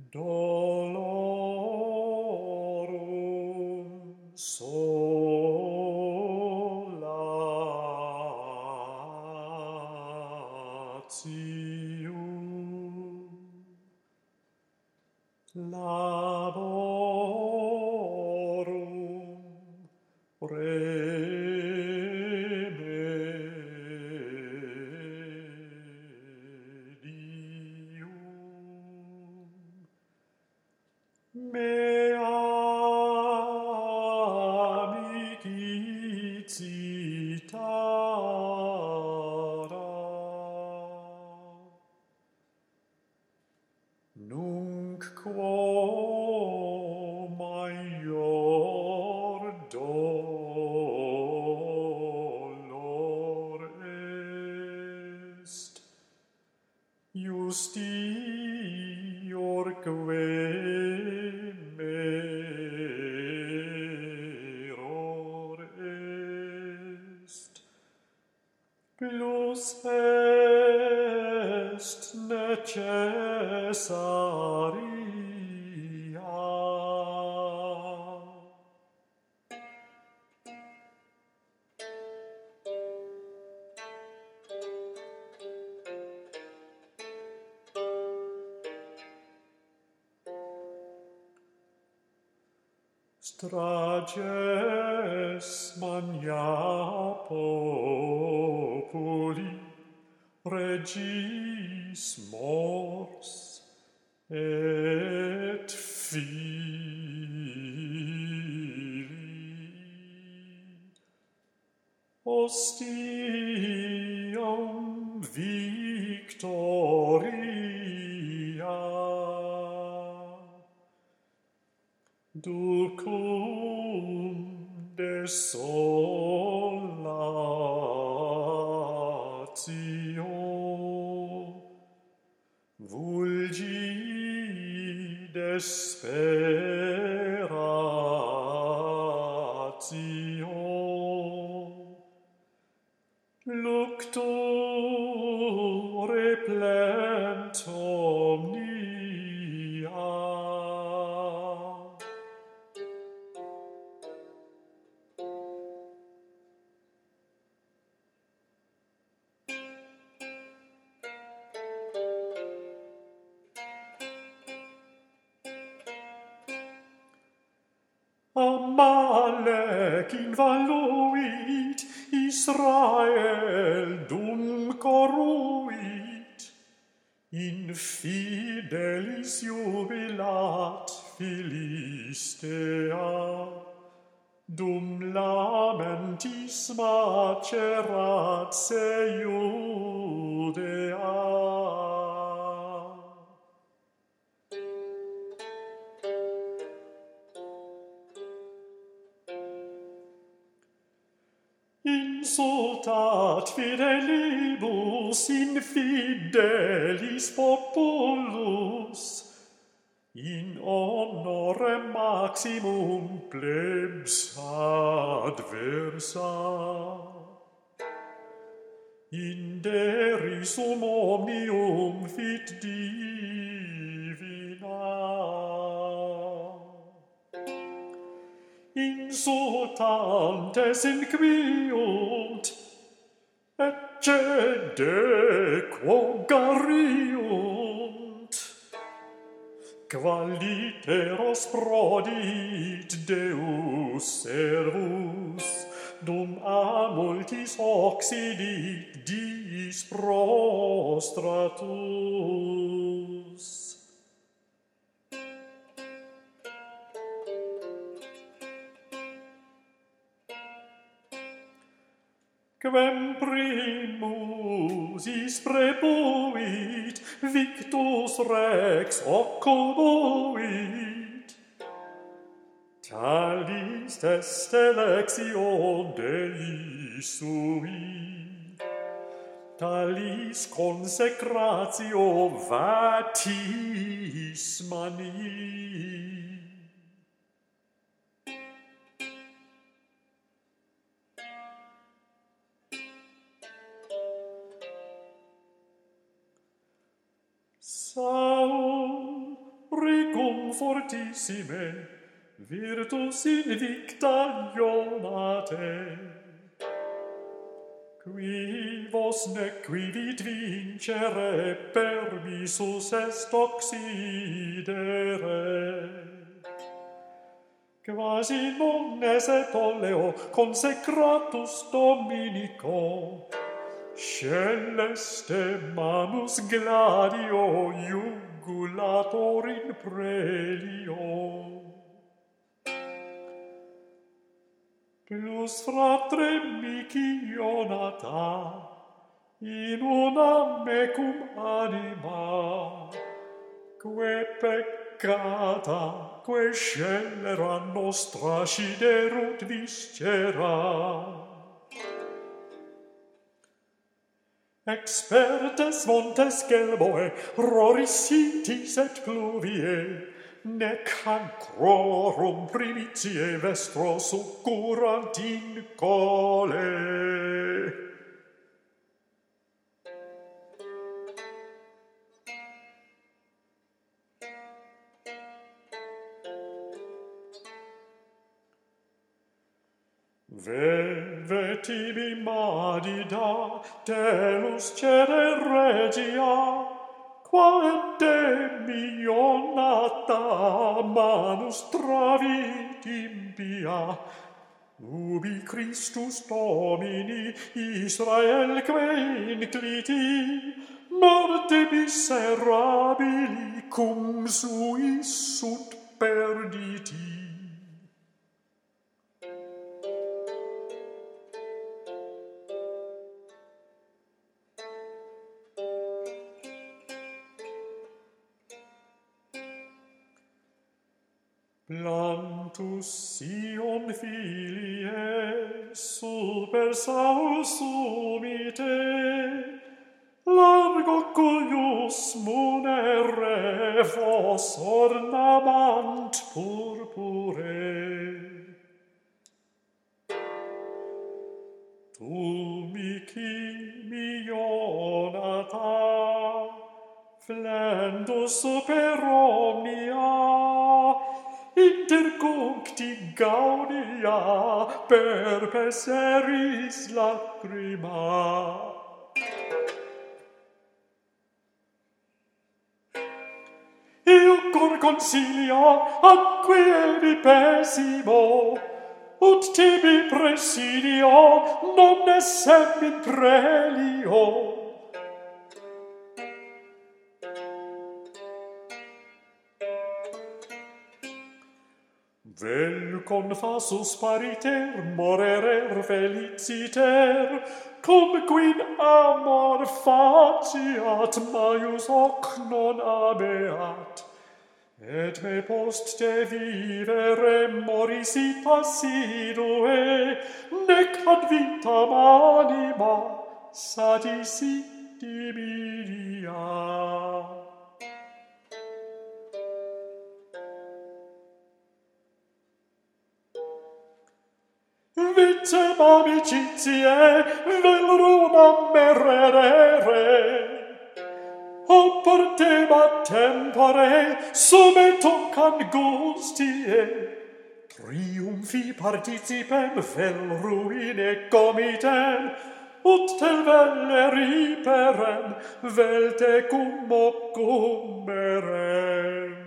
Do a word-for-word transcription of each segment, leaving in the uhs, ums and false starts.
Dolorum solatium laborum remedium mea amicitara nunc quo maior dolor est justiorque meror est plus est necessaria strages magna populi regis mors et filii ostium victoria ducum desolatio vulgi desperatio luctu replent omnia Amalek invaluit, Israel dum corruit, infidelis jubilat Philistea, dum lamentis macerat se Judea. Insultat fidelibus infidelis populus, in honorem maximum plebs adversa, in derisum omnium fit divina. Insultantes inquiunt, ecce dequo gariunt, qualiteros prodit Deus servus, dum a multis occidit diis prostratus. Quem primus is prepuit, victus rex occubuit, talis est electio Dei sui, talis consecratio vatis manii. Saul regum fortissime, virtus invicta ionate. Qui vos nequivit vincere, permissus est occidere. Quasi non eset oleo consecratus Dominico, celeste manus gladio jugulator in prelio. Plus fratre mici ionata, in una mecum anima, que peccata, que scellera nostra sciderunt viscera. Expertes montes gelboe, rorisitis et pluvie, nec cancrorum primitiae vestro succurrant in cole. Veve tibi madida, telus cere regia, qua de mionata manus travit impia, ubi Christus Domini Israel que incliti, morte miserabili cum suis sunt perditi. Plantus Sion filiae super Saus sumite, largo cuius munere vos ornamant purpure. Tu mici mionata, flendus super omnia, intercuncti gaudia perpes eris lacrima. Io cor consilia acquievi pessimo, ut tibi presidio non essem in prelio. Vel confasus pariter morerer feliciter, cum quin amor faciat maius hoc non abeat, et me post de vivere morisit assidue, nec ad vitam anima satissit dimidia. Vitem amicitiae vel merere, oportema tempore sumetum angustiae, triumphi participem vel ruine comitem, ut tel velle riperem vel tecum occumberem.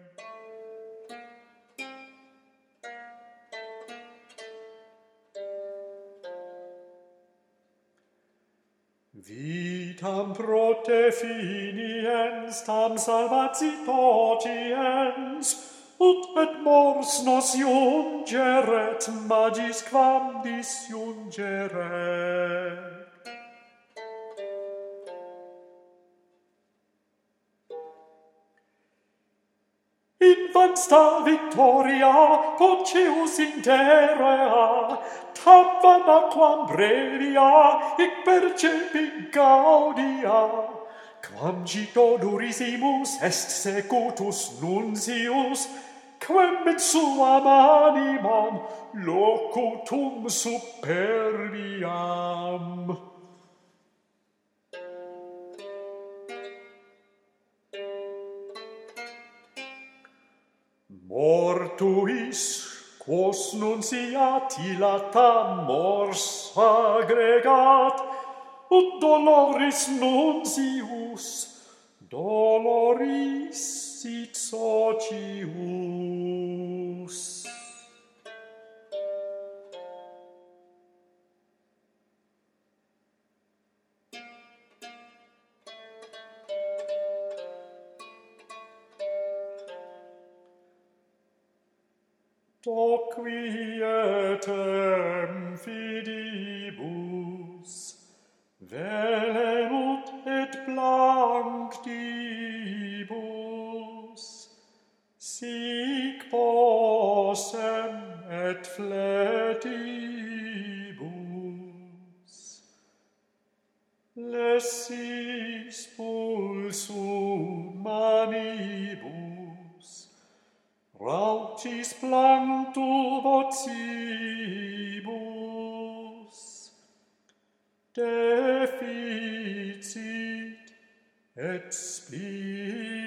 Vitam prote finiens tam salvati potiens, ut et mors nos iungeret magis quam disjungeret. Infansta victoria poceus in terra, tam quam brevia hic percepi gaudia, quam cito durissimus est secutus nuncius, quem et suam animam locutum superbiam. Mortuis, quos nunciati lata mors aggregat, ut doloris nuncius, doloris sit socius. Doc quietem fidibus velemut et blanctibus, sic possem et fletibus, lessis pulsum manibus, raucis planctur vocibus, deficit et spiritus